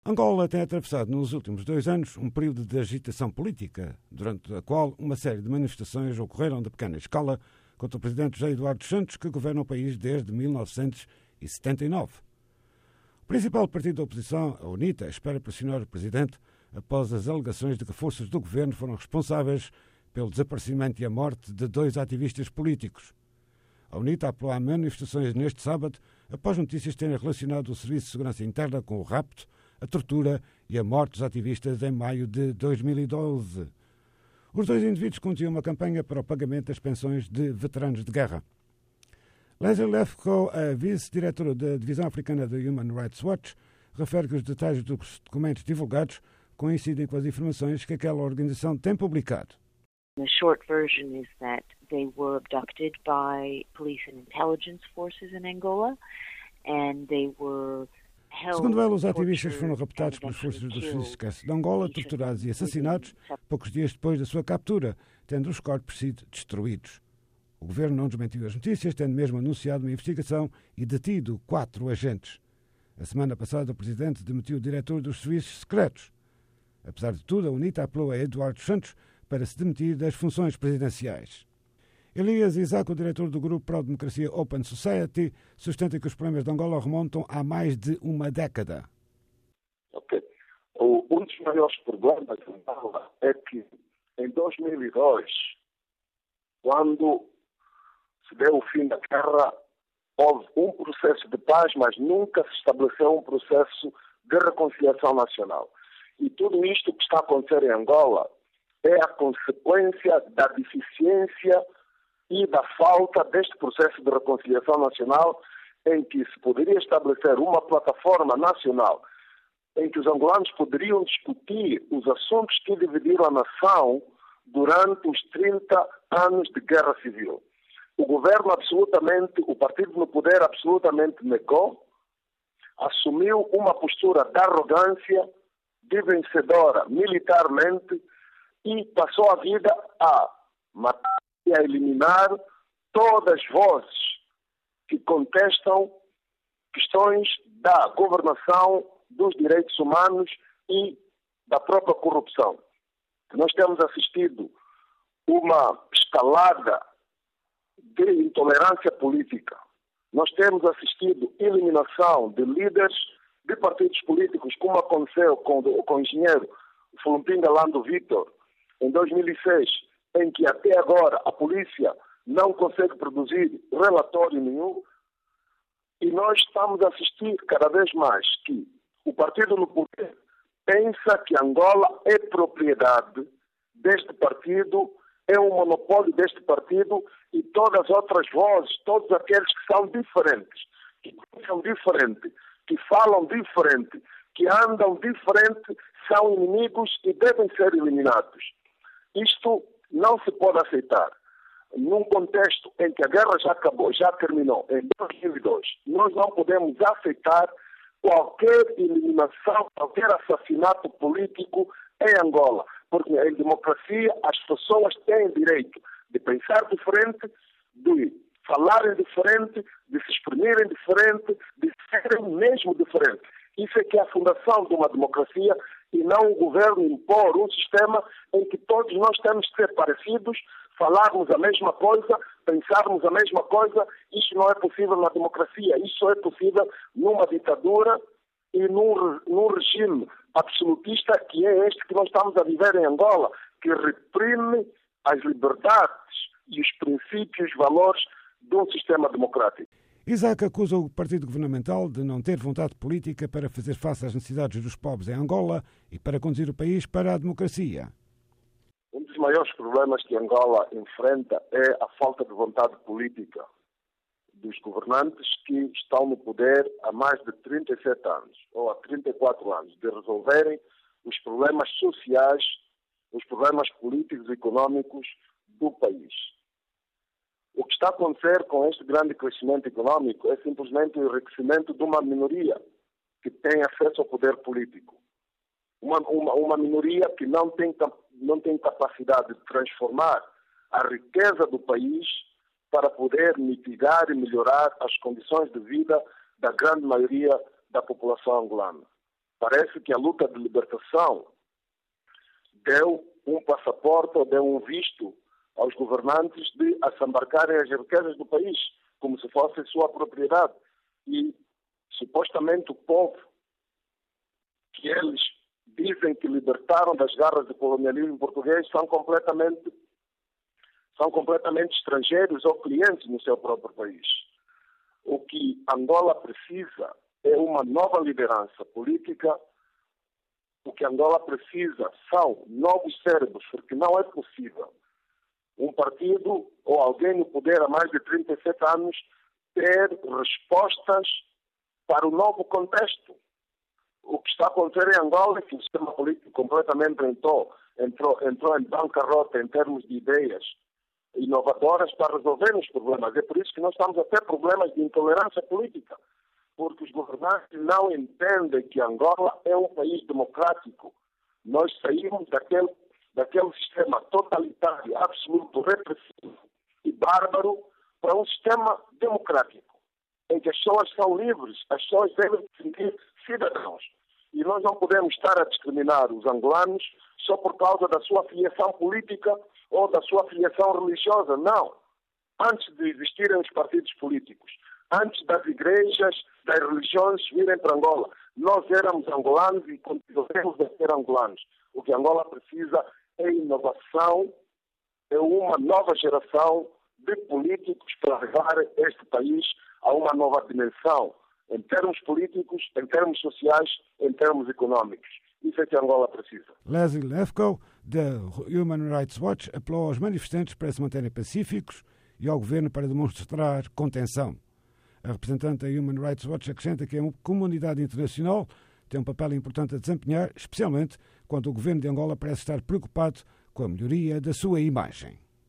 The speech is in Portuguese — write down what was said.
Angola tem atravessado nos últimos 2 anos um período de agitação política, durante a qual uma série de manifestações ocorreram de pequena escala contra o presidente José Eduardo dos Santos, que governa o país desde 1979. O principal partido da oposição, a UNITA, espera pressionar o presidente após as alegações de que forças do governo foram responsáveis pelo desaparecimento e a morte de 2 ativistas políticos. A UNITA apelou a manifestações neste sábado após notícias terem relacionado o Serviço de Segurança Interna com o rapto, a tortura e a morte dos ativistas em maio de 2012. Os 2 indivíduos continham uma campanha para o pagamento das pensões de veteranos de guerra. Leslie Lefkow, a vice-diretora da Divisão Africana da Human Rights Watch, refere que os detalhes dos documentos divulgados coincidem com as informações que aquela organização tem publicado. The short version is that they were abducted by police and intelligence forces in Angola, and they were Segundo ela, os ativistas foram raptados pelas forças dos serviços de Angola, torturados e assassinados poucos dias depois da sua captura, tendo os corpos sido destruídos. O governo não desmentiu as notícias, tendo mesmo anunciado uma investigação e detido 4 agentes. A semana passada, o presidente demitiu o diretor dos serviços secretos. Apesar de tudo, a UNITA apelou a Eduardo dos Santos para se demitir das funções presidenciais. Elias Isaac, o diretor do grupo Pro-Democracia Open Society, sustenta que os problemas de Angola remontam há mais de uma década. Um dos maiores problemas de Angola é que, em 2002, quando se deu o fim da guerra, houve um processo de paz, mas nunca se estabeleceu um processo de reconciliação nacional. E tudo isto que está a acontecer em Angola é a consequência da deficiência e da falta deste processo de reconciliação nacional, em que se poderia estabelecer uma plataforma nacional em que os angolanos poderiam discutir os assuntos que dividiram a nação durante os 30 anos de guerra civil. O governo o partido no poder absolutamente negou, assumiu uma postura de arrogância, de vencedora militarmente, e passou a vida a matar e a eliminar todas as vozes que contestam questões da governação, dos direitos humanos e da própria corrupção. Nós temos assistido uma escalada de intolerância política. Nós temos assistido eliminação de líderes de partidos políticos, como aconteceu com o engenheiro Fulumpinga Lando Vítor, em 2006, em que até agora a polícia não consegue produzir relatório nenhum, e nós estamos a assistir cada vez mais que o partido no poder pensa que Angola é propriedade deste partido, é um monopólio deste partido, e todas as outras vozes, todos aqueles que são diferentes, que pensam diferente, que falam diferente, que andam diferente, são inimigos e devem ser eliminados. Isto não se pode aceitar. Num contexto em que a guerra já acabou, já terminou, em 2002, nós não podemos aceitar qualquer eliminação, qualquer assassinato político em Angola. Porque em democracia as pessoas têm direito de pensar diferente, de falarem diferente, de se exprimirem diferente, de serem mesmo diferentes. Isso é que é a fundação de uma democracia, e não o governo impor um sistema em que todos nós temos que ser parecidos, falarmos a mesma coisa, pensarmos a mesma coisa. Isso não é possível na democracia. Isso é possível numa ditadura e num regime absolutista, que é este que nós estamos a viver em Angola, que reprime as liberdades e os princípios, valores de um sistema democrático. Isaac acusa o partido governamental de não ter vontade política para fazer face às necessidades dos povos em Angola e para conduzir o país para a democracia. Um dos maiores problemas que Angola enfrenta é a falta de vontade política dos governantes que estão no poder há mais de 37 anos, ou há 34 anos, de resolverem os problemas sociais, os problemas políticos e económicos do país. O que está a acontecer com este grande crescimento económico é simplesmente o enriquecimento de uma minoria que tem acesso ao poder político. Uma minoria que não tem capacidade de transformar a riqueza do país para poder mitigar e melhorar as condições de vida da grande maioria da população angolana. Parece que a luta de libertação deu um passaporte ou deu um visto aos governantes de assambarcarem as riquezas do país, como se fosse sua propriedade. E, supostamente, o povo que eles dizem que libertaram das garras do colonialismo português são completamente estrangeiros ou clientes no seu próprio país. O que Angola precisa é uma nova liderança política. O que Angola precisa são novos cérebros, porque não é possível um partido ou alguém no poder há mais de 37 anos ter respostas para o novo contexto. O que está a acontecer em Angola é que o sistema político completamente entrou em bancarrota em termos de ideias inovadoras para resolver os problemas. É por isso que nós estamos a ter problemas de intolerância política, porque os governantes não entendem que Angola é um país democrático. Nós saímos daquele sistema totalitário, absoluto, repressivo e bárbaro para um sistema democrático, em que as pessoas são livres, as pessoas devem se sentir cidadãos. E nós não podemos estar a discriminar os angolanos só por causa da sua filiação política ou da sua filiação religiosa. Não. Antes de existirem os partidos políticos, antes das igrejas, das religiões virem para Angola, nós éramos angolanos e continuamos a ser angolanos. O que Angola precisa é inovação, é uma nova geração de políticos para levar este país a uma nova dimensão, em termos políticos, em termos sociais, em termos económicos. Isso é que Angola precisa. Leslie Lefkow, da Human Rights Watch, apelou aos manifestantes para se manterem pacíficos e ao governo para demonstrar contenção. A representante da Human Rights Watch acrescenta que a comunidade internacional tem um papel importante a desempenhar, especialmente quando o governo de Angola parece estar preocupado com a melhoria da sua imagem.